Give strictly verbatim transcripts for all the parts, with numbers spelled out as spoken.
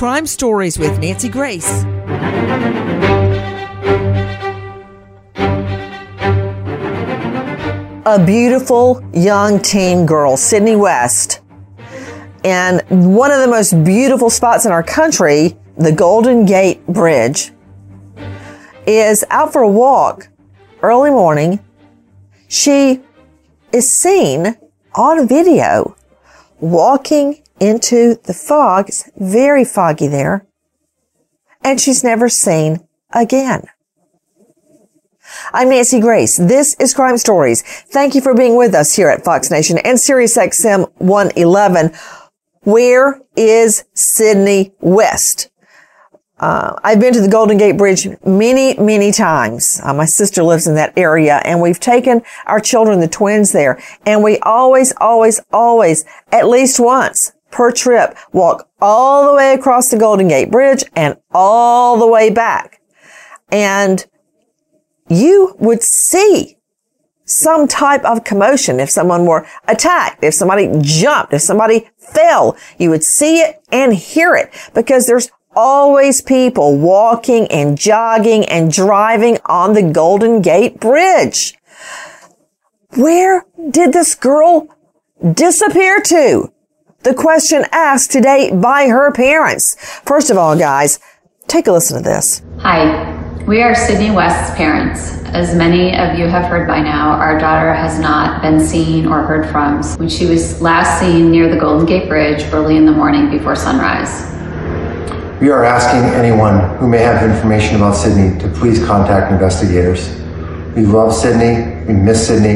Crime Stories with Nancy Grace. A beautiful young teen girl, Sydney West, and one of the most beautiful spots in our country, the Golden Gate Bridge, is out for a walk early morning. She is seen on video walking into the fog. It's very foggy there, and she's never seen again. I'm Nancy Grace. This is Crime Stories. Thank you for being with us here at Fox Nation and Sirius X M one eleven. Where is Sydney West? Uh, I've been to the Golden Gate Bridge many, many times. Uh, my sister lives in that area, and we've taken our children, the twins, there. And we always, always, always, at least once per trip, walk all the way across the Golden Gate Bridge and all the way back. And you would see some type of commotion if someone were attacked, if somebody jumped, if somebody fell. You would see it and hear it because there's always people walking and jogging and driving on the Golden Gate Bridge. Where did this girl disappear to? The question asked today by her parents. First of all, guys, take a listen to this. Hi. We are Sydney West's parents. As many of you have heard by now, our daughter has not been seen or heard from when she was last seen near the Golden Gate Bridge early in the morning before sunrise. We are asking anyone who may have information about Sydney to please contact investigators. We love Sydney, we miss Sydney,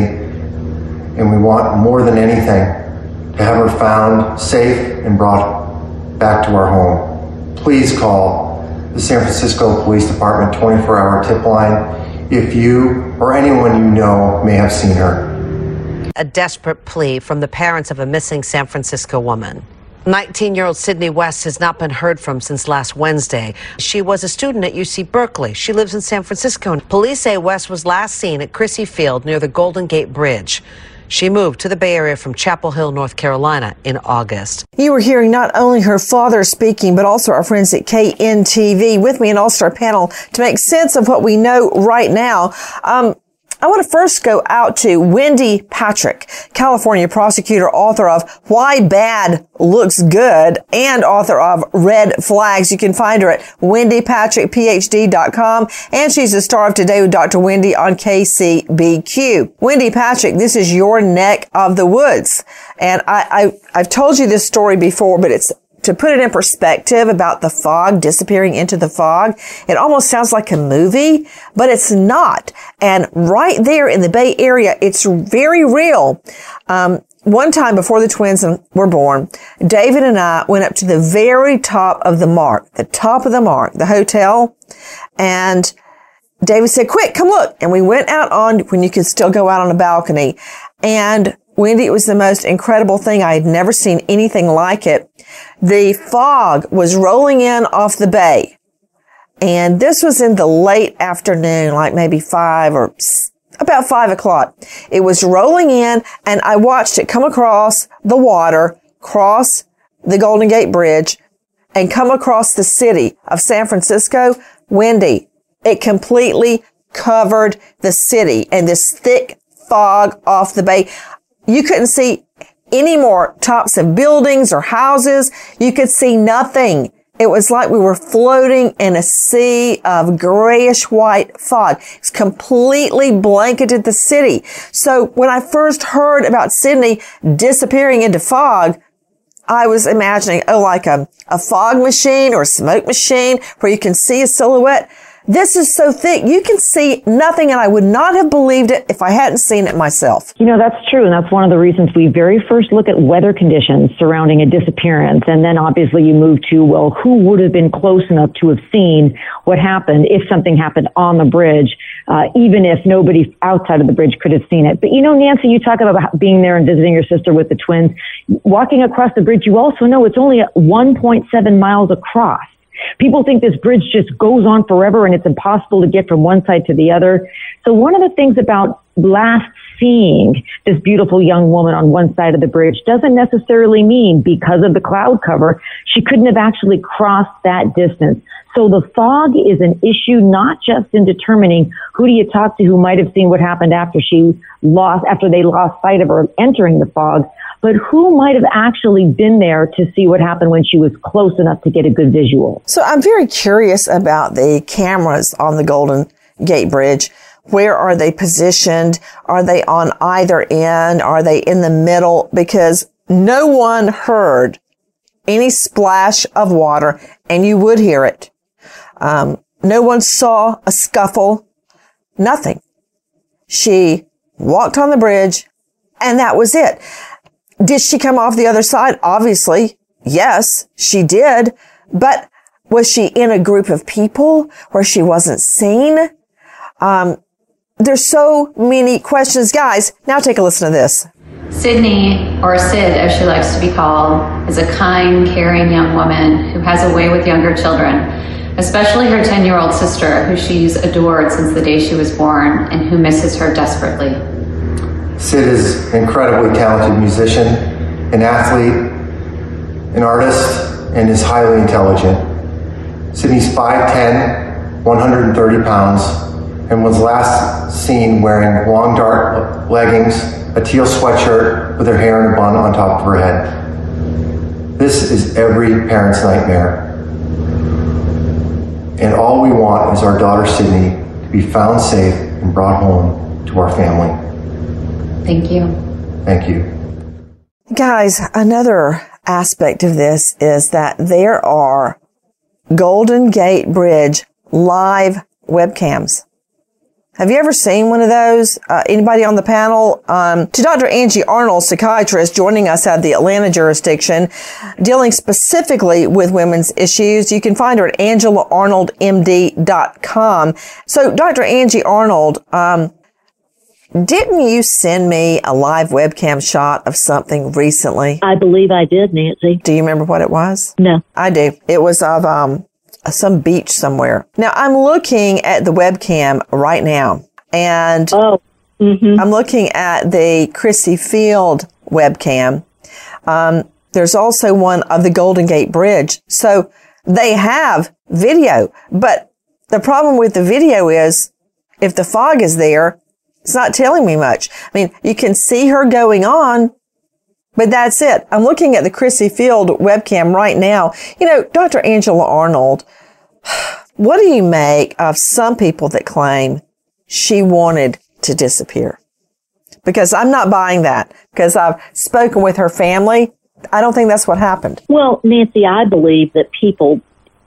and we want more than anything to have her found safe and brought back to our home. Please call the San Francisco Police Department twenty-four hour tip line if you or anyone you know may have seen her. A desperate plea from the parents of a missing San Francisco woman. nineteen-year-old Sydney West has not been heard from since last Wednesday. She was a student at U C Berkeley. She lives in San Francisco. Police say West was last seen at Crissy Field near the Golden Gate Bridge. She moved to the Bay Area from Chapel Hill, North Carolina in August. You were hearing not only her father speaking, but also our friends at K N T V with me, an all-star panel to make sense of what we know right now. Um, I want to first go out to Wendy Patrick, California prosecutor, author of Why Bad Looks Good, and author of Red Flags. You can find her at wendy patrick p h d dot com, and she's the star of Today with Doctor Wendy on K C B Q. Wendy Patrick, this is your neck of the woods. And I, I, I've told you this story before, but it's to put it in perspective about the fog, disappearing into the fog. It almost sounds like a movie, but it's not. And right there in the Bay Area, it's very real. Um, one time before the twins were born, David and I went up to the very top of the Mark, the top of the Mark, the hotel. And David said, quick, come look. And we went out on when you could still go out on a balcony. And Wendy, it was the most incredible thing. I had never seen anything like it. The fog was rolling in off the bay. And this was in the late afternoon, like maybe five or about five o'clock. It was rolling in, and I watched it come across the water, cross the Golden Gate Bridge, and come across the city of San Francisco. Wendy, it completely covered the city, and this thick fog off the bay. You couldn't see any more tops of buildings or houses. You could see nothing. It was like we were floating in a sea of grayish white fog. It's completely blanketed the city. So when I first heard about Sydney disappearing into fog, I was imagining, oh, like a, a fog machine or a smoke machine where you can see a silhouette. This is so thick, you can see nothing, and I would not have believed it if I hadn't seen it myself. You know, that's true, and that's one of the reasons we very first look at weather conditions surrounding a disappearance, and then obviously you move to, well, who would have been close enough to have seen what happened if something happened on the bridge, uh, even if nobody outside of the bridge could have seen it. But, you know, Nancy, you talk about being there and visiting your sister with the twins. Walking across the bridge, you also know it's only one point seven miles across. People think this bridge just goes on forever and it's impossible to get from one side to the other. So one of the things about last seeing this beautiful young woman on one side of the bridge doesn't necessarily mean because of the cloud cover, she couldn't have actually crossed that distance. So the fog is an issue, not just in determining who do you talk to who might have seen what happened after she lost, after they lost sight of her entering the fog, but who might have actually been there to see what happened when she was close enough to get a good visual. So I'm very curious about the cameras on the Golden Gate Bridge. Where are they positioned? Are they on either end? Are they in the middle? Because no one heard any splash of water, and you would hear it. Um, no one saw a scuffle, nothing. She walked on the bridge, and that was it. Did she come off the other side? Obviously, yes, she did. But was she in a group of people where she wasn't seen? Um, there's so many questions. Guys, now take a listen to this. Sydney, or Sid as she likes to be called, is a kind, caring young woman who has a way with younger children, especially her ten-year-old sister, who she's adored since the day she was born and who misses her desperately. Sid is an incredibly talented musician, an athlete, an artist, and is highly intelligent. Sydney's five ten, one hundred thirty pounds, and was last seen wearing long dark leggings, a teal sweatshirt with her hair in a bun on top of her head. This is every parent's nightmare. And all we want is our daughter Sydney to be found safe and brought home to our family. Thank you. Thank you. Guys, another aspect of this is that there are Golden Gate Bridge live webcams. Have you ever seen one of those? Uh, anybody on the panel? Um, to Doctor Angie Arnold, psychiatrist, joining us out of the Atlanta jurisdiction, dealing specifically with women's issues. You can find her at angela arnold m d dot com. So, Doctor Angie Arnold, um, didn't you send me a live webcam shot of something recently? I believe I did, Nancy. Do you remember what it was? No. I do. It was of um some beach somewhere. Now, I'm looking at the webcam right now, and oh. mm-hmm. I'm looking at the Crissy Field webcam. Um, there's also one of the Golden Gate Bridge. So they have video, but the problem with the video is if the fog is there, it's not telling me much. I mean, you can see her going on, but that's it. I'm looking at the Crissy Field webcam right now. You know, Doctor Angela Arnold, what do you make of some people that claim she wanted to disappear? Because I'm not buying that, because I've spoken with her family. I don't think that's what happened. Well, Nancy, I believe that people,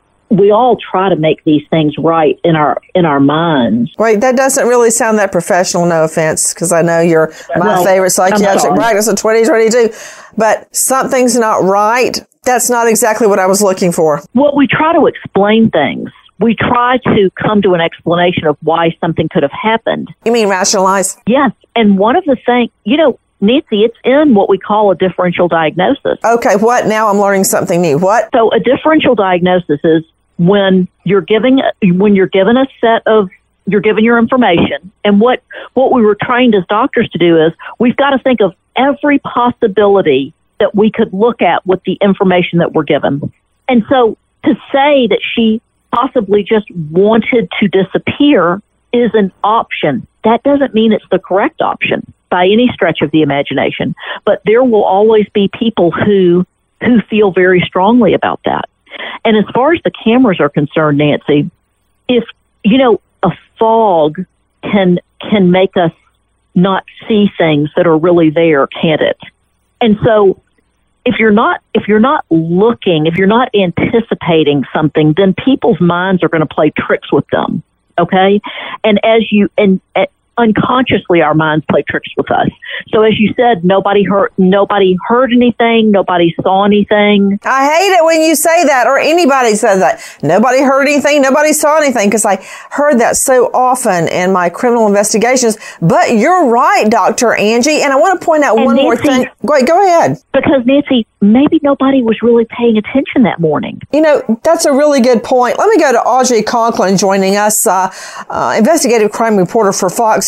we all try to make these things right in our in our minds. Wait, that doesn't really sound that professional, no offense, because I know you're my well, favorite psychiatric practice of twenty twenty-two, but something's not right. That's not exactly what I was looking for. Well, we try to explain things. We try to come to an explanation of why something could have happened. You mean rationalize? Yes, and one of the things, you know, Nancy, it's in what we call a differential diagnosis. Okay, what? Now I'm learning something new. What? So a differential diagnosis is when you're giving when you're given a set of you're given your information, and what what we were trained as doctors to do is we've got to think of every possibility that we could look at with the information that we're given. And so to say that she possibly just wanted to disappear is an option. That doesn't mean it's the correct option by any stretch of the imagination, but there will always be people who who feel very strongly about that. And as far as the cameras are concerned, Nancy, if, you know, a fog can can make us not see things that are really there, can't it? And so if you're not if you're not looking, if you're not anticipating something, then people's minds are going to play tricks with them, okay? And as you and uh, unconsciously, our minds play tricks with us. So as you said, nobody heard, nobody heard anything, nobody saw anything. I hate it when you say that, or anybody says that. Nobody heard anything, nobody saw anything, because I heard that so often in my criminal investigations. But you're right, Doctor Angie, and I want to point out and one Nancy, more thing. Go, go ahead. Because, Nancy, maybe nobody was really paying attention that morning. You know, that's a really good point. Let me go to Audrey Conklin joining us, uh, uh, investigative crime reporter for Fox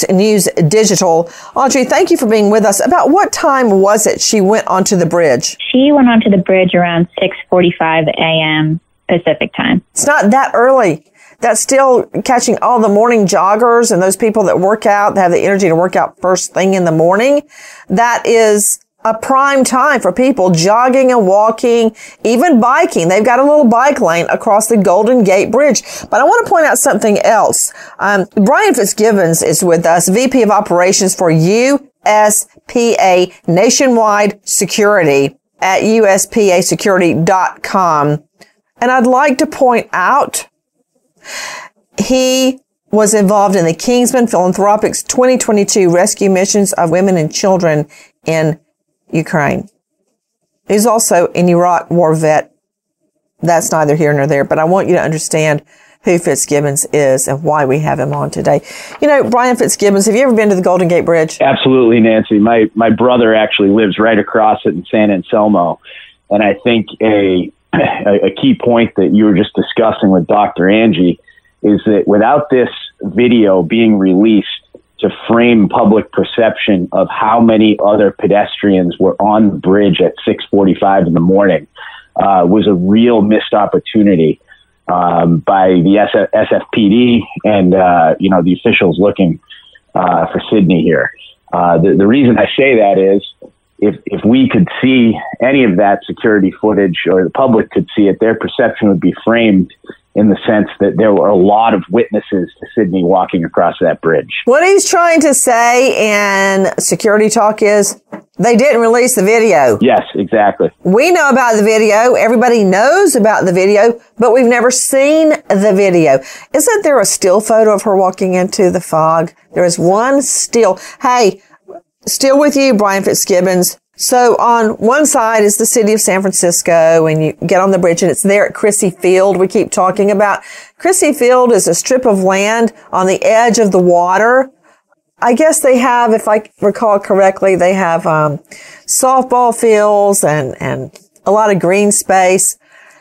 Fox News Digital. Audrey, thank you for being with us. About what time was it she went onto the bridge? She went onto the bridge around six forty-five a.m. Pacific time. It's not that early. That's still catching all the morning joggers and those people that work out, that have the energy to work out first thing in the morning. That is a prime time for people jogging and walking, even biking. They've got a little bike lane across the Golden Gate Bridge. But I want to point out something else. Um, Brian Fitzgibbons is with us, V P of Operations for U S P A Nationwide Security at U S P A security dot com. And I'd like to point out he was involved in the Kingsman Philanthropics twenty twenty-two rescue missions of women and children in Ukraine. He's also an Iraq war vet. That's neither here nor there, but I want you to understand who Fitzgibbons is and why we have him on today. You know, Brian Fitzgibbons, have you ever been to the Golden Gate Bridge? Absolutely, Nancy. My my brother actually lives right across it in San Anselmo, and I think a a key point that you were just discussing with Doctor Angie is that without this video being released to frame public perception of how many other pedestrians were on the bridge at six forty-five in the morning, uh, was a real missed opportunity um, by the S F P D and, uh, you know, the officials looking uh, for Sydney here. Uh, the, the reason I say that is if, if we could see any of that security footage, or the public could see it, their perception would be framed in the sense that there were a lot of witnesses to Sydney walking across that bridge. What he's trying to say in security talk is they didn't release the video. Yes, exactly. We know about the video. Everybody knows about the video, but we've never seen the video. Isn't there a still photo of her walking into the fog? There is one still. Hey, still with you, Brian Fitzgibbons. So on one side is the city of San Francisco, and you get on the bridge and it's there at Crissy Field we keep talking about. Crissy Field is a strip of land on the edge of the water. I guess they have, if I recall correctly, they have um softball fields and, and a lot of green space.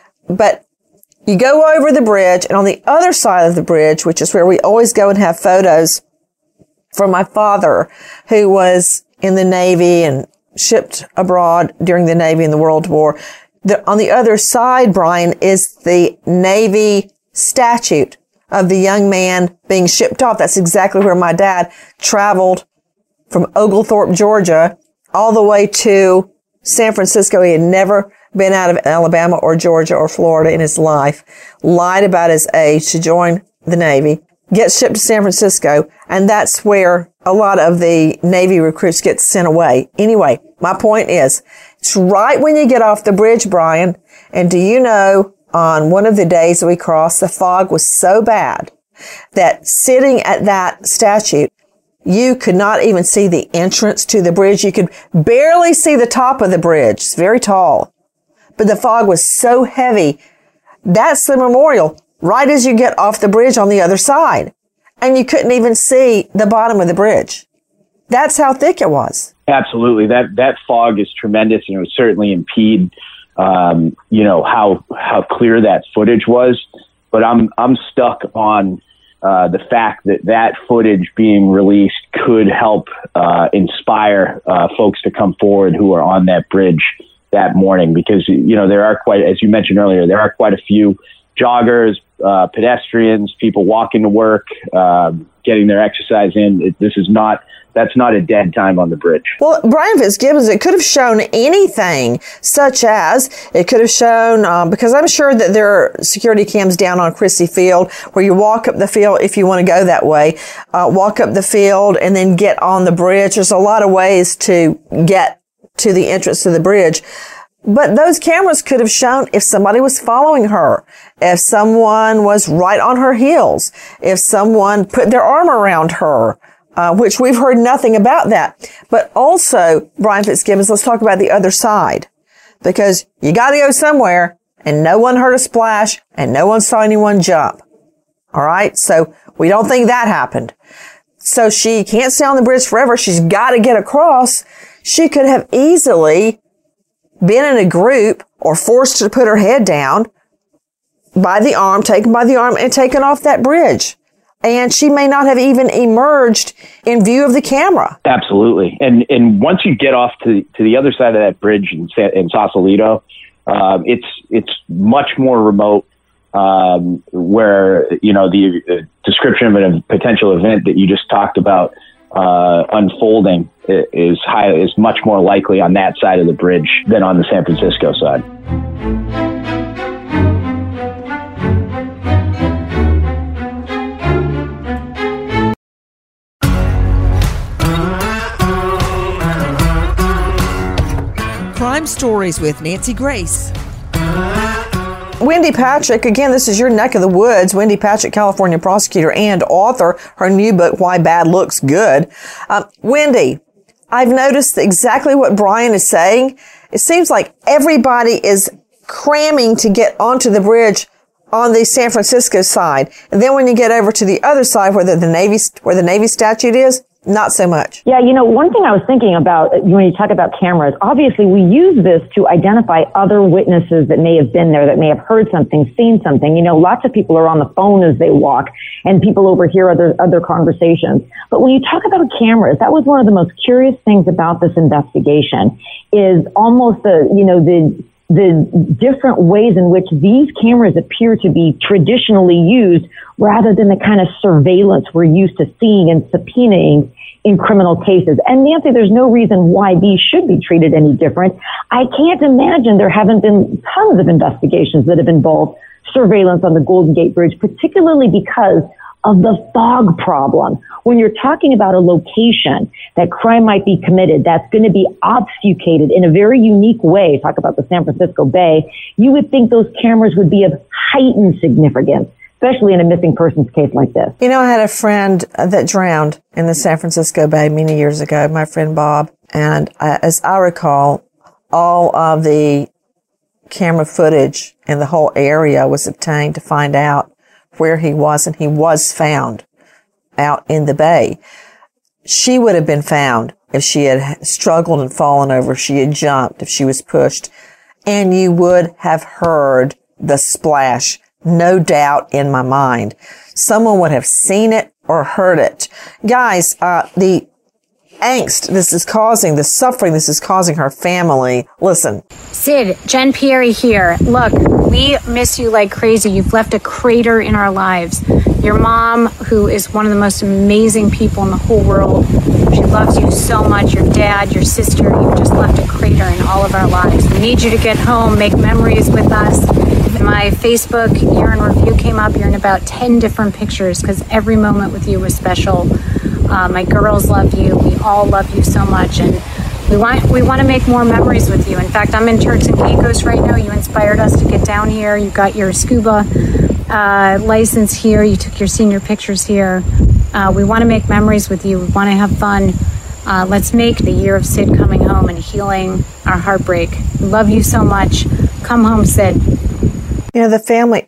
But you go over the bridge, and on the other side of the bridge, which is where we always go and have photos from my father, who was in the Navy and shipped abroad during the Navy in the World War. The, on the other side, Brian, is the Navy statue of the young man being shipped off. That's exactly where my dad traveled from Oglethorpe, Georgia, all the way to San Francisco. He had never been out of Alabama or Georgia or Florida in his life, lied about his age to join the Navy, gets shipped to San Francisco, and that's where a lot of the Navy recruits get sent away. Anyway, my point is, it's right when you get off the bridge, Brian, and do you know, on one of the days we crossed, the fog was so bad that sitting at that statue, you could not even see the entrance to the bridge. You could barely see the top of the bridge. It's very tall. But the fog was so heavy. That's the memorial right as you get off the bridge on the other side. And you couldn't even see the bottom of the bridge. That's how thick it was. Absolutely. That that fog is tremendous, and it would certainly impede, um, you know, how how clear that footage was. But I'm I'm stuck on uh, the fact that that footage being released could help uh, inspire uh, folks to come forward who are on that bridge that morning, because, you know, there are quite, as you mentioned earlier, there are quite a few joggers, uh, pedestrians, people walking to work, um, getting their exercise in. It, this is not, that's not a dead time on the bridge. Well, Brian Fitzgibbons, it could have shown anything, such as it could have shown, um, because I'm sure that there are security cams down on Crissy Field where you walk up the field if you want to go that way, uh, walk up the field and then get on the bridge. There's a lot of ways to get to the entrance to the bridge. But those cameras could have shown if somebody was following her, if someone was right on her heels, if someone put their arm around her, uh, which we've heard nothing about that. But also, Brian Fitzgibbons, let's talk about the other side, because you got to go somewhere, and no one heard a splash and no one saw anyone jump. All right. So we don't think that happened. So she can't stay on the bridge forever. She's got to get across. She could have easily been in a group or forced to put her head down by the arm, taken by the arm and taken off that bridge. and she may not have even emerged in view of the camera. Absolutely. And and once you get off to to the other side of that bridge in, in Sausalito, uh, it's it's much more remote, um, where, you know, the uh, description of a potential event that you just talked about uh, unfolding is high, is much more likely on that side of the bridge than on the San Francisco side. Crime Stories with Nancy Grace. Wendy Patrick, again, this is your neck of the woods. Wendy Patrick, California prosecutor and author, her new book, Why Bad Looks Good. Um, Wendy, I've noticed exactly what Brian is saying. It seems like everybody is cramming to get onto the bridge on the San Francisco side. And then when you get over to the other side where the, the Navy, where the Navy statue is, not so much. Yeah, you know, one thing I was thinking about when you talk about cameras, obviously we use this to identify other witnesses that may have been there, that may have heard something, seen something. You know, lots of people are on the phone as they walk, and people overhear other other conversations. But when you talk about cameras, that was one of the most curious things about this investigation, is almost the, you know, the the different ways in which these cameras appear to be traditionally used rather than the kind of surveillance we're used to seeing and subpoenaing in criminal cases. And Nancy, there's no reason why these should be treated any different. I can't imagine there haven't been tons of investigations that have involved surveillance on the Golden Gate Bridge, particularly because of the fog problem. When you're talking about a location that crime might be committed, that's going to be obfuscated in a very unique way, talk about the San Francisco Bay, you would think those cameras would be of heightened significance, especially in a missing persons case like this. You know, I had a friend that drowned in the San Francisco Bay many years ago, my friend Bob, and uh, as I recall, all of the camera footage in the whole area was obtained to find out where he was, and he was found out in the bay. She would have been found if she had struggled and fallen over, if she had jumped, if she was pushed, and you would have heard the splash, no doubt in my mind. Someone would have seen it or heard it. Guys, uh, the angst this is causing, the suffering this is causing her family. Listen. Sid, Jen Pieri here. Look, we miss you like crazy. You've left a crater in our lives. Your mom, who is one of the most amazing people in the whole world, she loves you so much. Your dad, your sister, you've just left a crater in all of our lives. We need you to get home, make memories with us. My Facebook year in review came up. You're in about ten different pictures because every moment with you was special. Uh, my girls love you. We all love you so much, and we want we want to make more memories with you. In fact, I'm in Turks and Caicos right now. You inspired us to get down here. You got your scuba uh, license here. You took your senior pictures here. Uh, we want to make memories with you. We want to have fun. Uh, let's make the year of Sid coming home and healing our heartbreak. We love you so much. Come home, Sid. You know, the family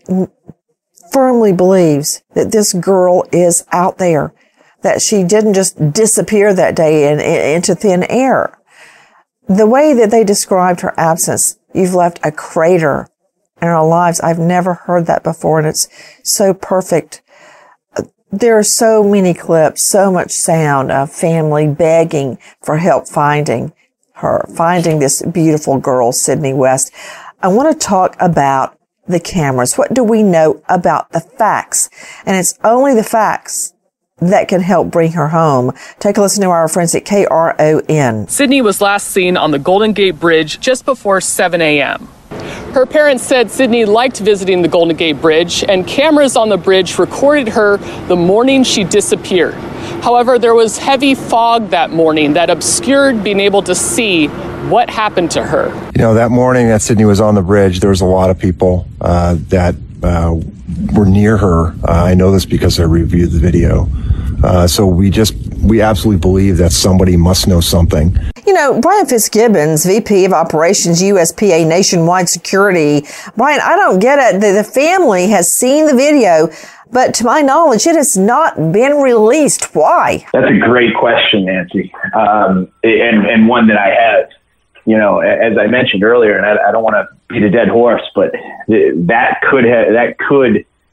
firmly believes that this girl is out there, that she didn't just disappear that day in, in, into thin air. The way that they described her absence, you've left a crater in our lives. I've never heard that before, and it's so perfect. There are so many clips, so much sound of family begging for help finding her, finding this beautiful girl, Sydney West. I want to talk about the cameras. What do we know about the facts? And it's only the facts that can help bring her home. Take a listen to our friends at K R O N. Sydney was last seen on the Golden Gate Bridge just before seven a.m. Her parents said Sydney liked visiting the Golden Gate Bridge, and cameras on the bridge recorded her the morning she disappeared. However, there was heavy fog that morning that obscured being able to see what happened to her. You know, that morning that Sydney was on the bridge, there was a lot of people uh, that uh, were near her. Uh, I know this because I reviewed the video. Uh, so we just, we absolutely believe that somebody must know something. You know, Brian Fitzgibbons, V P of Operations, U S P A Nationwide Security. Brian, I don't get it. The, the family has seen the video, but to my knowledge, it has not been released. Why? That's a great question, Nancy, um, and, and one that I have. You know, as I mentioned earlier, and I, I don't want to beat a dead horse, but that could have, that could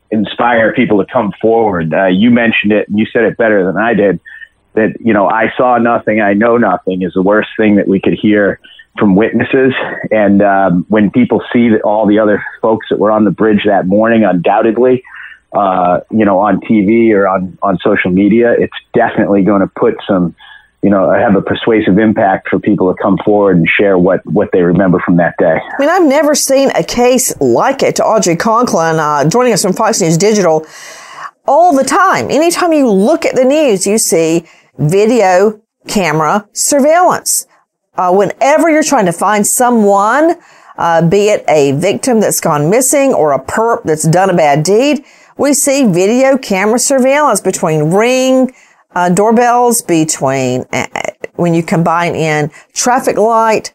inspire people to come forward. Uh, you mentioned it, and you said it better than I did, that, you know, I saw nothing, I know nothing is the worst thing that we could hear from witnesses. And um, when people see that all the other folks that were on the bridge that morning, undoubtedly, uh, you know, on T V or on, on social media, it's definitely going to put some, you know, have a persuasive impact for people to come forward and share what, what they remember from that day. I mean, I've never seen a case like it. To Audrey Conklin, uh, joining us from Fox News Digital, all the time. Anytime you look at the news, you see video camera surveillance. Uh, whenever you're trying to find someone, uh, be it a victim that's gone missing or a perp that's done a bad deed, we see video camera surveillance between Ring uh, doorbells, between uh, when you combine in traffic light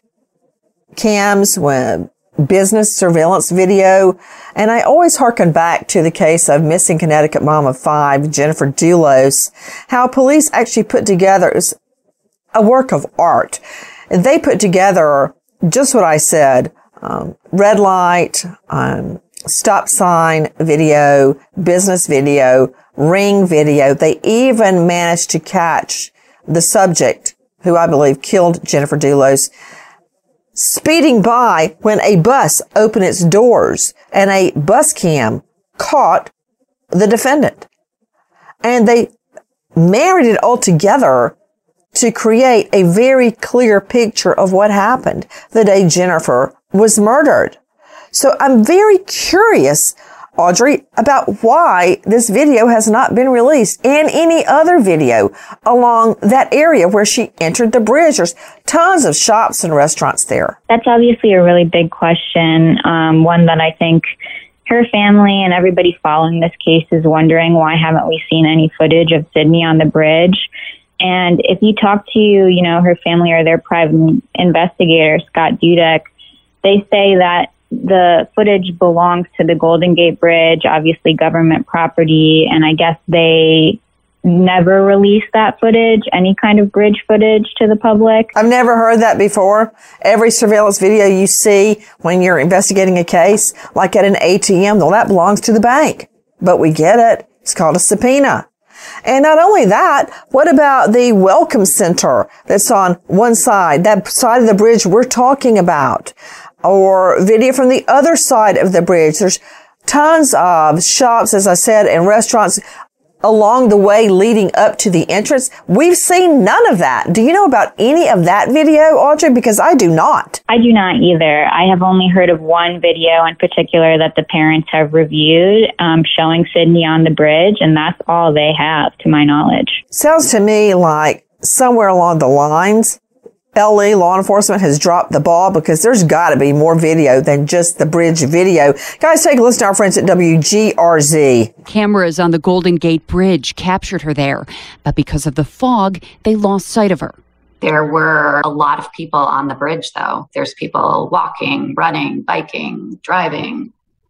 cams, when business surveillance video. And I always hearken back to the case of missing Connecticut mom of five, Jennifer Dulos, how police actually put together, it was a work of art. They put together just what I said, um, red light, um, stop sign video, business video, Ring video. They even managed to catch the subject, who I believe killed Jennifer Dulos, speeding by when a bus opened its doors, and a bus cam caught the defendant. And they married it all together to create a very clear picture of what happened the day Jennifer was murdered. So I'm very curious, Audrey, about why this video has not been released, and any other video along that area where she entered the bridge. There's tons of shops and restaurants there. That's obviously a really big question, um, one that I think her family and everybody following this case is wondering, why haven't we seen any footage of Sydney on the bridge? And if you talk to, you know, her family or their private investigator, Scott Dudek, they say that the footage belongs to the Golden Gate Bridge, obviously government property, and I guess they never released that footage, any kind of bridge footage, to the public. I've never heard that before. Every surveillance video you see when you're investigating a case, like at an A T M, well, that belongs to the bank. But we get it. It's called a subpoena. And not only that, what about the Welcome Center that's on one side, that side of the bridge we're talking about, or video from the other side of the bridge? There's tons of shops, as I said, and restaurants along the way leading up to the entrance. We've seen none of that. Do you know about any of that video, Audrey? Because I do not. I do not either. I have only heard of one video in particular that the parents have reviewed, um, showing Sydney on the bridge, and that's all they have, to my knowledge. Sounds to me like somewhere along the lines, L E, law enforcement, has dropped the ball, because there's got to be more video than just the bridge video. Guys, take a listen to our friends at W G R Z. Cameras on the Golden Gate Bridge captured her there, but because of the fog, they lost sight of her. There were a lot of people on the bridge, though. There's people walking, running, biking, driving.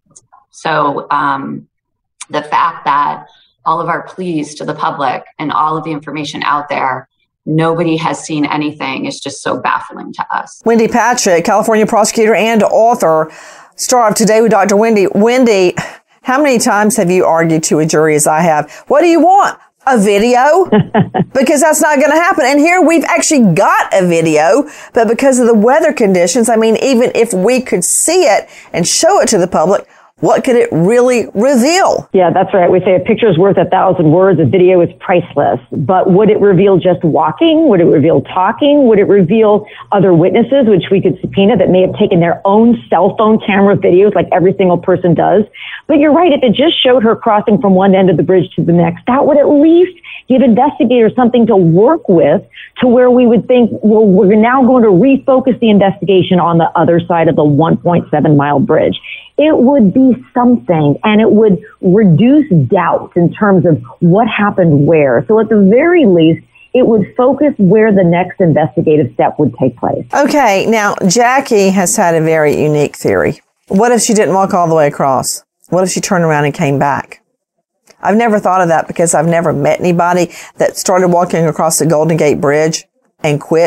So um, the fact that all of our pleas to the public and all of the information out there, nobody has seen anything, is just so baffling to us. Wendy Patrick, California prosecutor and author, star of Today with Doctor Wendy. Wendy, how many times have you argued to a jury, as I have, what do you want? A video? Because that's not going to happen. And here we've actually got a video, but because of the weather conditions, I mean, even if we could see it and show it to the public, what could it really reveal? Yeah, that's right. We say a picture is worth a thousand words. A video is priceless. But would it reveal just walking? Would it reveal talking? Would it reveal other witnesses, which we could subpoena, that may have taken their own cell phone camera videos like every single person does? But you're right. If it just showed her crossing from one end of the bridge to the next, that would at least give investigators something to work with, to where we would think, well, we're now going to refocus the investigation on the other side of the one point seven mile bridge. It would be something, and it would reduce doubt in terms of what happened where. So at the very least, it would focus where the next investigative step would take place. Okay, now Jackie has had a very unique theory. What if she didn't walk all the way across? What if she turned around and came back? I've never thought of that, because I've never met anybody that started walking across the Golden Gate Bridge and quit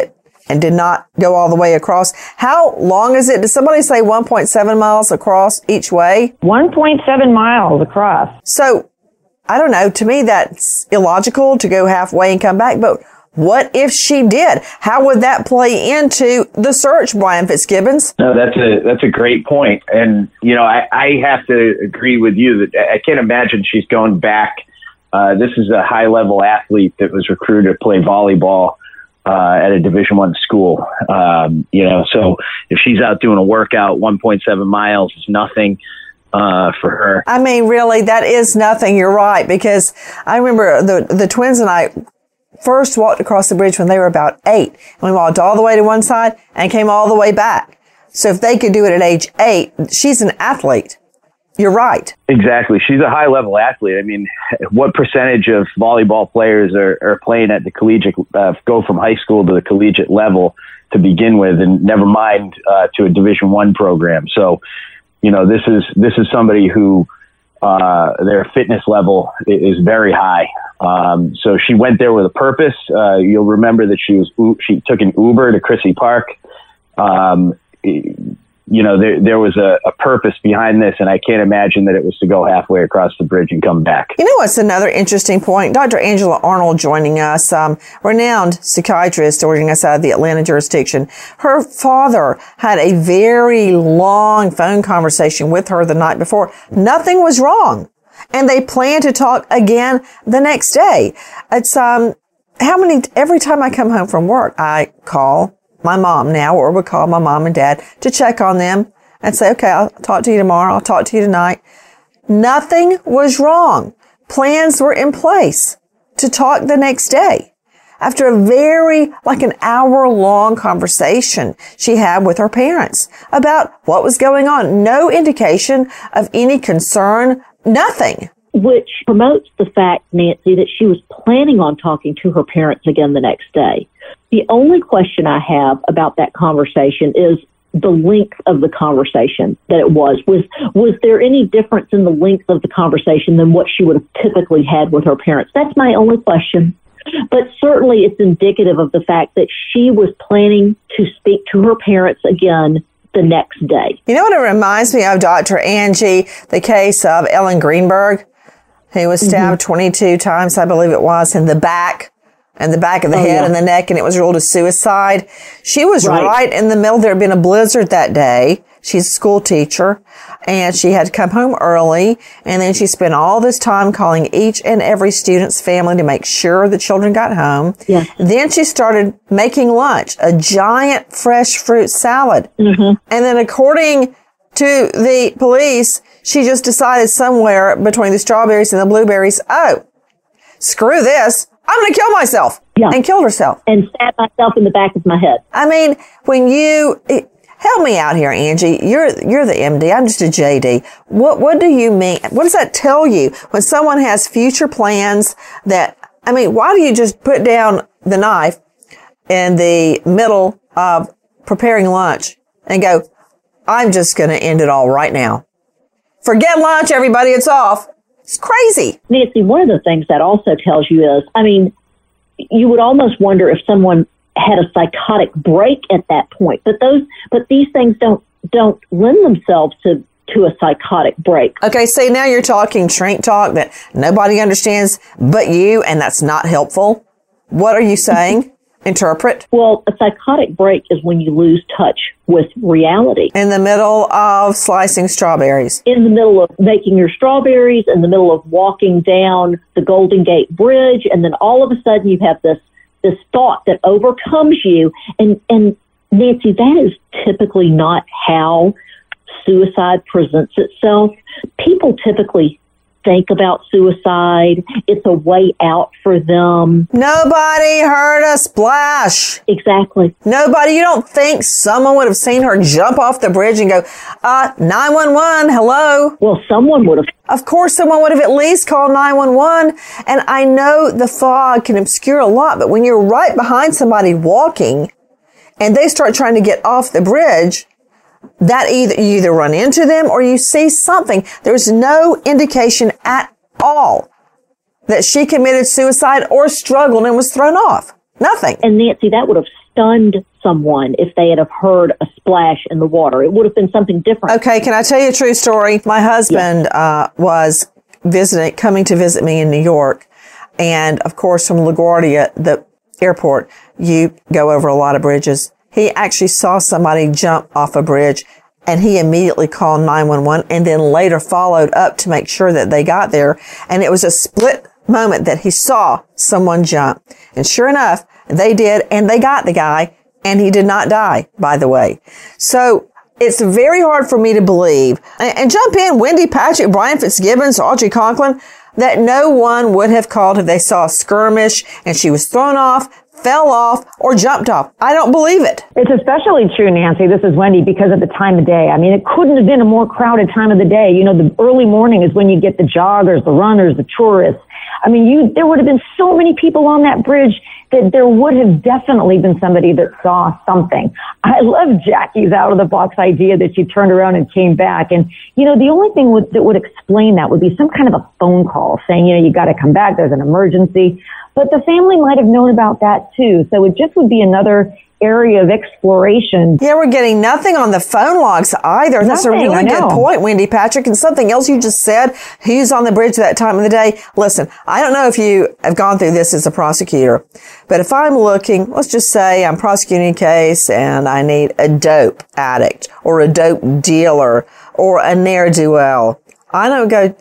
and did not go all the way across. How long is it? Did somebody say one point seven miles across each way? one point seven miles across. So, I don't know. To me, that's illogical to go halfway and come back. But what if she did? How would that play into the search, Brian Fitzgibbons? No, that's a that's a great point. And, you know, I, I have to agree with you that I can't imagine she's going back. Uh, this is a high-level athlete that was recruited to play volleyball Uh, at a Division One school, um, you know, so if she's out doing a workout, one point seven miles is nothing uh, for her. I mean, really, that is nothing. You're right, because I remember the the twins and I first walked across the bridge when they were about eight. We walked all the way to one side and came all the way back. So if they could do it at age eight, she's an athlete. You're right. Exactly. She's a high-level athlete. I mean, what percentage of volleyball players are, are playing at the collegiate, uh, go from high school to the collegiate level to begin with, and never mind uh, to a Division One program. So, you know, this is this is somebody who uh, their fitness level is very high. Um, so she went there with a purpose. Uh, you'll remember that she was she took an Uber to Chrissy Park. Um, You know, there there was a, a purpose behind this, and I can't imagine that it was to go halfway across the bridge and come back. You know what's another interesting point? Doctor Angela Arnold joining us, um, renowned psychiatrist joining us out of the Atlanta jurisdiction. Her father had a very long phone conversation with her the night before. Nothing was wrong. And they plan to talk again the next day. It's, um, how many, every time I come home from work, I call my mom now, or would call my mom and dad to check on them and say, okay, I'll talk to you tomorrow. I'll talk to you tonight. Nothing was wrong. Plans were in place to talk the next day. After a very, like an hour long conversation she had with her parents about what was going on. No indication of any concern, nothing. Which promotes the fact, Nancy, that she was planning on talking to her parents again the next day. The only question I have about that conversation is the length of the conversation that it was. Was was there any difference in the length of the conversation than what she would have typically had with her parents? That's my only question. But certainly it's indicative of the fact that she was planning to speak to her parents again the next day. You know what it reminds me of, Doctor Angie, the case of Ellen Greenberg, who was stabbed mm-hmm. twenty-two times, I believe it was, in the back. And the back of the oh, head yeah. and the neck, and it was ruled a suicide. She was right. right in the middle. There had been a blizzard that day. She's a school teacher, and she had to come home early, and then she spent all this time calling each and every student's family to make sure the children got home. Yeah. Then she started making lunch, a giant fresh fruit salad. Mm-hmm. And then according to the police, she just decided somewhere between the strawberries and the blueberries, oh, screw this. I'm going to kill myself. Yeah. And killed herself. And stabbed myself in the back of my head. I mean, when you, it, help me out here, Angie. You're, you're the M D. I'm just a J D. What, what do you mean? What does that tell you when someone has future plans that, I mean, why do you just put down the knife in the middle of preparing lunch and go, I'm just going to end it all right now. Forget lunch, everybody. It's off. It's crazy. Nancy, one of the things that also tells you is, I mean, you would almost wonder if someone had a psychotic break at that point. But those, but these things don't don't lend themselves to to a psychotic break. Okay, see, now you're talking shrink talk that nobody understands but you, and that's not helpful. What are you saying? Interpret. Well, a psychotic break is when you lose touch with reality. In the middle of slicing strawberries. In the middle of making your strawberries, in the middle of walking down the Golden Gate Bridge, and then all of a sudden you have this this thought that overcomes you. And, and Nancy, that is typically not how suicide presents itself. People typically think about suicide. It's a way out for them. Nobody heard a splash. Exactly. Nobody. You don't think someone would have seen her jump off the bridge and go, uh, nine one one, hello? Well, someone would have. Of course, someone would have at least called nine one one. And I know the fog can obscure a lot, but when you're right behind somebody walking and they start trying to get off the bridge, that either you either run into them or you see something. There's no indication at all that she committed suicide or struggled and was thrown off. Nothing. And Nancy, that would have stunned someone if they had have heard a splash in the water. It would have been something different. Okay, can I tell you a true story? My husband yes. uh, was visiting, coming to visit me in New York. And, of course, from LaGuardia, the airport, you go over a lot of bridges. He actually saw somebody jump off a bridge, and he immediately called nine one one and then later followed up to make sure that they got there. And it was a split moment that he saw someone jump. And sure enough, they did, and they got the guy, and he did not die, by the way. So it's very hard for me to believe. And, and jump in, Wendy Patrick, Brian Fitzgibbons, Audrey Conklin, that no one would have called if they saw a skirmish and she was thrown off, fell off, or jumped off. I don't believe it. It's especially true, Nancy, this is Wendy, because of the time of day. I mean, it couldn't have been a more crowded time of the day. You know, the early morning is when you get the joggers, the runners, the tourists. I mean, you there would have been so many people on that bridge that there would have definitely been somebody that saw something. I love Jackie's out-of-the-box idea that she turned around and came back. And, you know, the only thing would, that would explain that would be some kind of a phone call saying, you know, you got to come back, there's an emergency. But the family might have known about that, too. So it just would be another area of exploration. Yeah, we're getting nothing on the phone logs either. That's nothing, a really good point, Wendy Patrick. And something else you just said, who's on the bridge at that time of the day? Listen, I don't know if you have gone through this as a prosecutor, but if I'm looking, let's just say I'm prosecuting a case and I need a dope addict or a dope dealer or a ne'er-do-well, I don't go,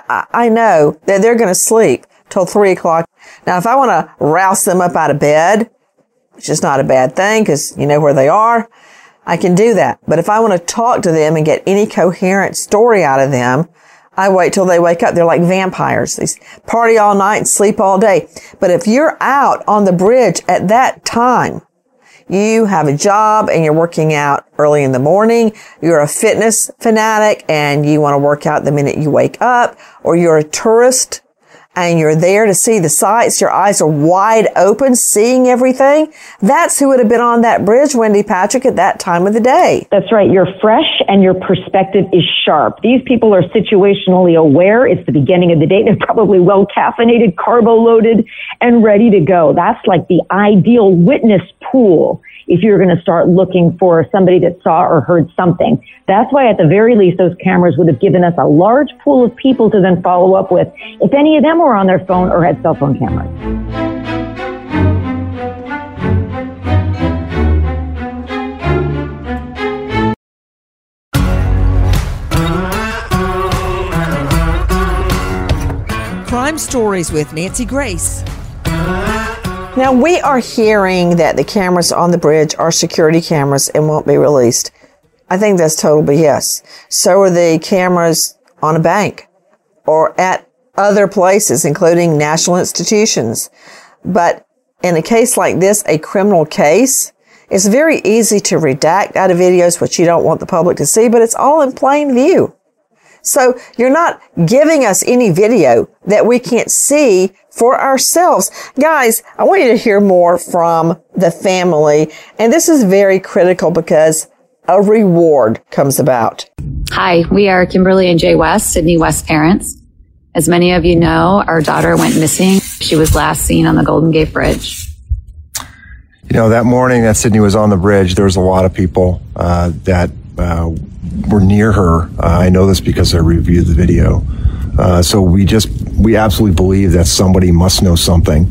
I know that they're going to sleep till three o'clock. Now, if I want to rouse them up out of bed, which is not a bad thing because you know where they are, I can do that. But if I want to talk to them and get any coherent story out of them, I wait till they wake up. They're like vampires. They party all night and sleep all day. But if you're out on the bridge at that time, you have a job and you're working out early in the morning, you're a fitness fanatic and you want to work out the minute you wake up, or you're a tourist and you're there to see the sights, your eyes are wide open, seeing everything. That's who would have been on that bridge, Wendy Patrick, at that time of the day. That's right. You're fresh and your perspective is sharp. These people are situationally aware. It's the beginning of the day. They're probably well caffeinated, carbo loaded, and ready to go. That's like the ideal witness pool if you're going to start looking for somebody that saw or heard something. That's why at the very least those cameras would have given us a large pool of people to then follow up with if any of them were on their phone or had cell phone cameras. Crime Stories with Nancy Grace. Now, we are hearing that the cameras on the bridge are security cameras and won't be released. I think that's total B S. So are the cameras on a bank or at other places, including national institutions. But in a case like this, a criminal case, it's very easy to redact out of videos what you don't want the public to see, but it's all in plain view. So you're not giving us any video that we can't see for ourselves. Guys, I want you to hear more from the family. And this is very critical because a reward comes about. Hi, we are Kimberly and Jay West, Sydney West parents. As many of you know, our daughter went missing. She was last seen on the Golden Gate Bridge. You know, that morning that Sydney was on the bridge, there was a lot of people uh, that uh, were near her. Uh, I know this because I reviewed the video. Uh, so we just, we absolutely believe that somebody must know something.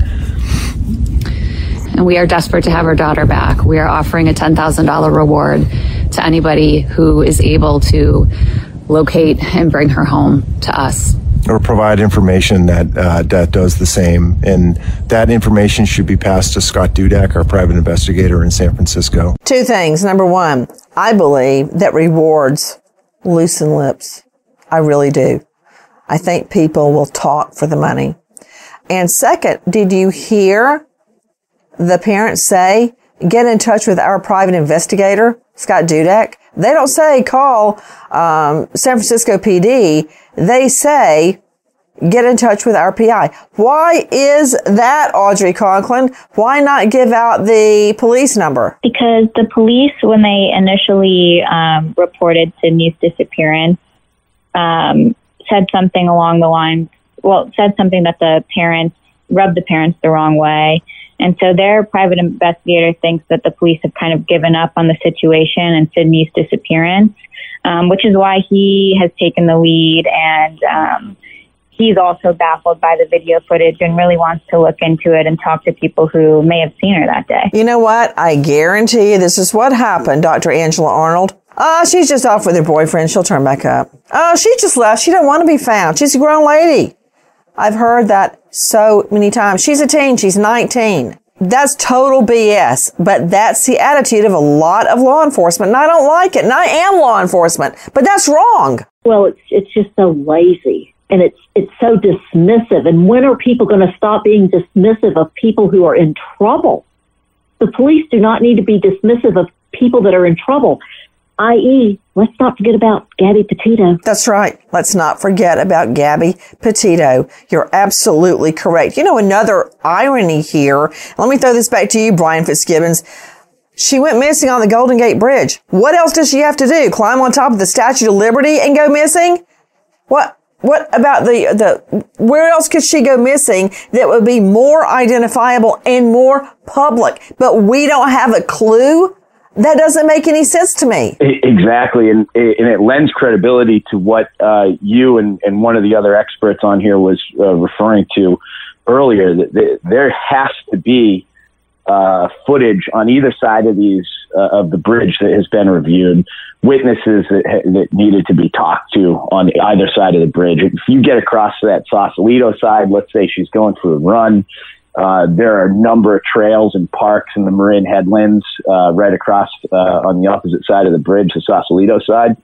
And we are desperate to have our daughter back. We are offering a ten thousand dollars reward to anybody who is able to locate and bring her home to us. Or provide information that uh, that does the same. And that information should be passed to Scott Dudek, our private investigator in San Francisco. Two things. Number one, I believe that rewards loosen lips. I really do. I think people will talk for the money. And second, did you hear the parents say, get in touch with our private investigator, Scott Dudek? They don't say call um, San Francisco P D. They say get in touch with our P I. Why is that, Audrey Conklin? Why not give out the police number? Because the police, when they initially um, reported Sydney's disappearance, um, said something along the lines, well, said something that the parents, rubbed the parents the wrong way. And so their private investigator thinks that the police have kind of given up on the situation and Sydney's disappearance, um, which is why he has taken the lead. And um, he's also baffled by the video footage and really wants to look into it and talk to people who may have seen her that day. You know what? I guarantee you this is what happened, Doctor Angela Arnold. Oh, she's just off with her boyfriend. She'll turn back up. Oh, she just left. She don't want to be found. She's a grown lady. I've heard that so many times. She's a teen. She's nineteen. That's total B S, but that's the attitude of a lot of law enforcement, and I don't like it, and I am law enforcement, but that's wrong. Well, it's it's just so lazy, and it's it's so dismissive, and when are people going to stop being dismissive of people who are in trouble? The police do not need to be dismissive of people that are in trouble, that is, let's not forget about Gabby Petito. That's right. Let's not forget about Gabby Petito. You're absolutely correct. You know, another irony here, let me throw this back to you, Brian Fitzgibbons. She went missing on the Golden Gate Bridge. What else does she have to do? Climb on top of the Statue of Liberty and go missing? What? What about the, the, where else could she go missing that would be more identifiable and more public? But we don't have a clue? That doesn't make any sense to me. Exactly. And, and it lends credibility to what uh, you and, and one of the other experts on here was uh, referring to earlier, that there has to be uh, footage on either side of these uh, of the bridge that has been reviewed, witnesses that, that needed to be talked to on either side of the bridge. If you get across to that Sausalito side, let's say she's going for a run, Uh, there are a number of trails and parks in the Marin Headlands uh, right across uh, on the opposite side of the bridge, the Sausalito side.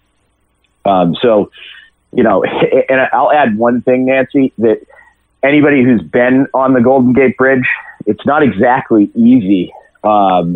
Um, so, you know, and I'll add one thing, Nancy, that anybody who's been on the Golden Gate Bridge, it's not exactly easy um,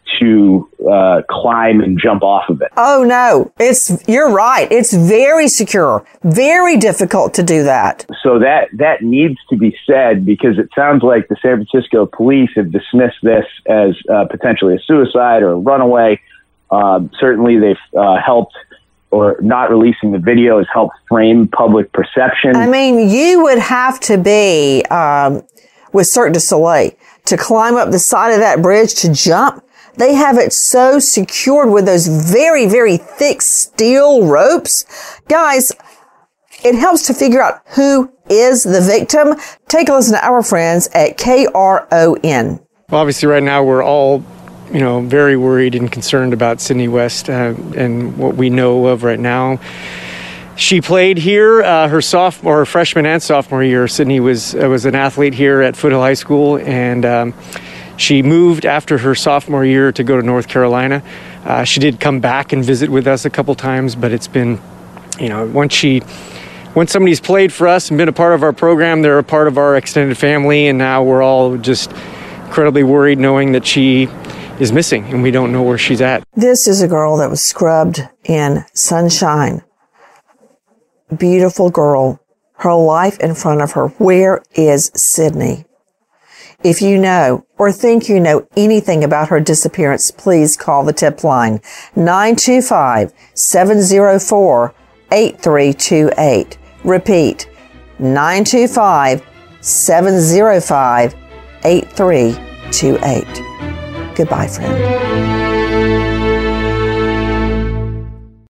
to uh, climb and jump off of it. Oh, no, it's, you're right. It's very secure, very difficult to do that. So that, that needs to be said, because it sounds like the San Francisco police have dismissed this as uh, potentially a suicide or a runaway. Um, certainly they've uh, helped, or not releasing the video has helped frame public perception. I mean, you would have to be um, with Cirque du Soleil to climb up the side of that bridge to jump. They have it so secured with those very, very thick steel ropes. Guys, it helps to figure out who is the victim. Take a listen to our friends at K R O N. Well, obviously right now we're all, you know, very worried and concerned about Sydney West uh, and what we know of right now. She played here uh, her sophomore, freshman and sophomore year. Sydney was uh, was an athlete here at Foothill High School, and um, she moved after her sophomore year to go to North Carolina. Uh, she did come back and visit with us a couple times, but it's been, you know, once she, once somebody's played for us and been a part of our program, they're a part of our extended family, and now we're all just incredibly worried knowing that she is missing and we don't know where she's at. This is a girl that was scrubbed in sunshine. Beautiful girl. Her life in front of her. Where is Sydney? If you know or think you know anything about her disappearance, please call the tip line nine two five, seven zero four, eight three two eight. Repeat, nine two five, seven zero five, eight three two eight. Goodbye, friend.